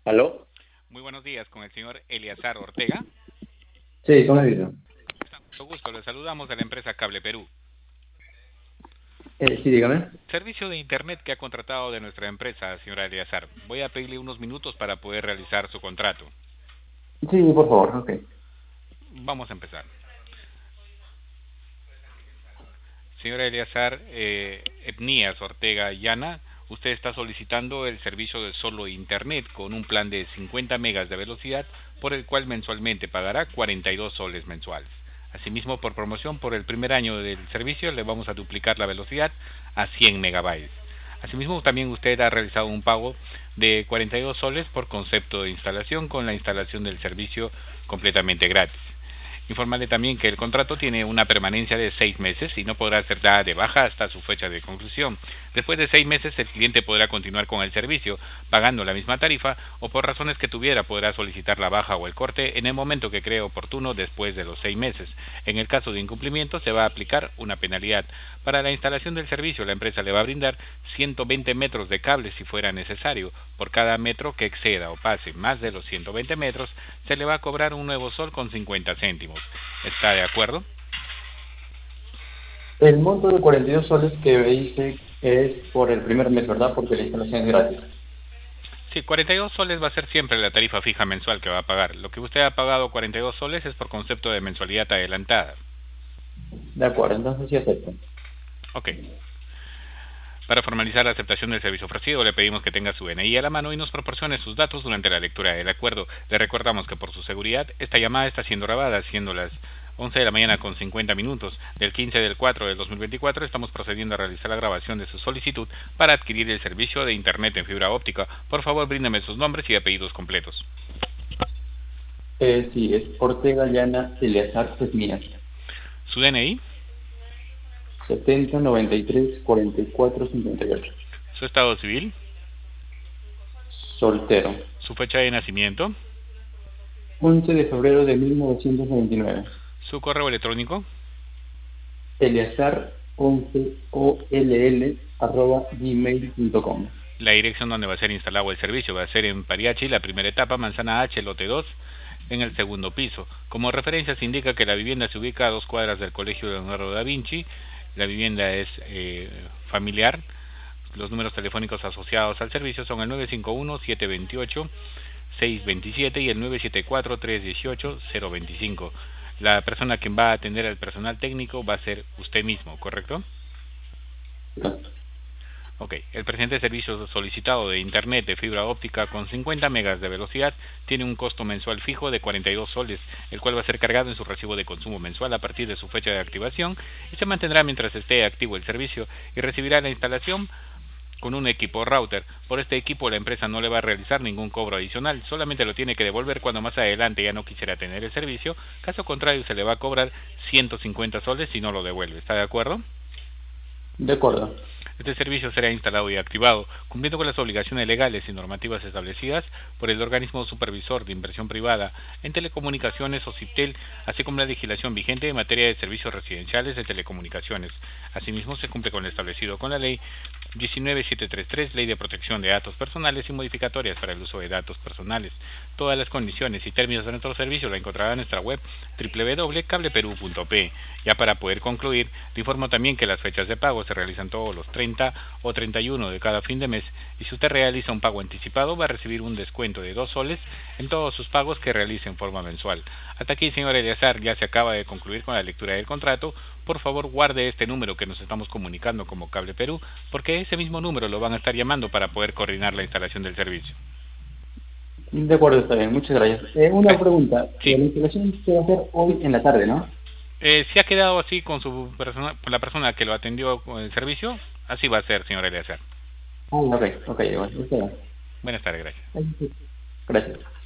¿Aló? Muy buenos días con el señor Eleazar Ortega. Sí, ¿cómo has visto? Mucho gusto, le saludamos de la empresa Cable Perú. Sí, dígame. Servicio de Internet que ha contratado de nuestra empresa, señora Eleazar. Voy a pedirle unos minutos para poder realizar su contrato. Sí, por favor, ok. Vamos a empezar. Señora Eleazar Epnías Ortega Llana, usted está solicitando el servicio de solo Internet con un plan de 50 megas de velocidad por el cual mensualmente pagará 42 soles mensuales. Asimismo, por promoción, por el primer año del servicio le vamos a duplicar la velocidad a 100 megabytes. Asimismo, también usted ha realizado un pago de 42 soles por concepto de instalación con la instalación del servicio completamente gratis. Informarle también que el contrato tiene una permanencia de 6 meses y no podrá ser dada de baja hasta su fecha de conclusión. Después de 6 meses el cliente podrá continuar con el servicio pagando la misma tarifa o por razones que tuviera podrá solicitar la baja o el corte en el momento que cree oportuno después de los 6 meses. En el caso de incumplimiento se va a aplicar una penalidad. Para la instalación del servicio la empresa le va a brindar 120 metros de cable si fuera necesario. Por cada metro que exceda o pase más de los 120 metros se le va a cobrar un nuevo sol con 50 céntimos. ¿Está de acuerdo? El monto de 42 soles que dice es por el primer mes, ¿verdad? Porque la instalación es gratis. Sí, 42 soles va a ser siempre la tarifa fija mensual que va a pagar. Lo que usted ha pagado 42 soles es por concepto de mensualidad adelantada. De acuerdo, entonces sí acepto. Ok. Para formalizar la aceptación del servicio ofrecido, le pedimos que tenga su DNI a la mano y nos proporcione sus datos durante la lectura del acuerdo. Le recordamos que por su seguridad, esta llamada está siendo grabada, siendo las 11 de la mañana con 50 minutos del 15 del 4 del 2024. Estamos procediendo a realizar la grabación de su solicitud para adquirir el servicio de Internet en fibra óptica. Por favor, bríndeme sus nombres y apellidos completos. Sí, es Ortega Llana Eleazar Cesmías. Su DNI, 70 93 44 58. su estado civil, Soltero. su fecha de nacimiento, 11 de febrero de 1999. su correo electrónico, Eleazar 11 gmail.com. la dirección donde va a ser instalado el servicio va a ser en Pariachi, la primera etapa, Manzana H, lote 2, en el segundo piso. Como referencia se indica que la vivienda se ubica a 2 cuadras del Colegio Leonardo da Vinci. La vivienda es familiar. Los números telefónicos asociados al servicio son el 951-728-627 y el 974-318-025. La persona que va a atender al personal técnico va a ser usted mismo, ¿correcto? Ok, el presente servicio solicitado de Internet de fibra óptica con 50 megas de velocidad tiene un costo mensual fijo de 42 soles, el cual va a ser cargado en su recibo de consumo mensual a partir de su fecha de activación y se mantendrá mientras esté activo el servicio y recibirá la instalación con un equipo router. Por este equipo la empresa no le va a realizar ningún cobro adicional, solamente lo tiene que devolver cuando más adelante ya no quisiera tener el servicio, caso contrario se le va a cobrar 150 soles si no lo devuelve. ¿Está de acuerdo? De acuerdo. Este servicio será instalado y activado, cumpliendo con las obligaciones legales y normativas establecidas por el organismo supervisor de inversión privada en telecomunicaciones o CIPTEL, así como la legislación vigente en materia de servicios residenciales de telecomunicaciones. Asimismo, se cumple con lo establecido con la Ley 19733, Ley de Protección de Datos Personales y modificatorias para el uso de datos personales. Todas las condiciones y términos de nuestro servicio la encontrará en nuestra web www.cableperu.pe. Ya para poder concluir, le informo también que las fechas de pago se realizan todos los 30 o 31 de cada fin de mes y si usted realiza un pago anticipado va a recibir un descuento de 2 soles en todos sus pagos que realice en forma mensual. Hasta aquí, señor Eleazar, ya se acaba de concluir con la lectura del contrato. Por favor, guarde este número que nos estamos comunicando como Cable Perú, porque ese mismo número lo van a estar llamando para poder coordinar la instalación del servicio. De acuerdo, está bien, muchas gracias. Una pregunta, Sí, la instalación se va a hacer hoy en la tarde, ¿no? si ha quedado así con su persona, con la persona que lo atendió con el servicio, así va a ser, señor Eleazar. Ok, ok, bueno, está bien. Buenas tardes, gracias. Gracias.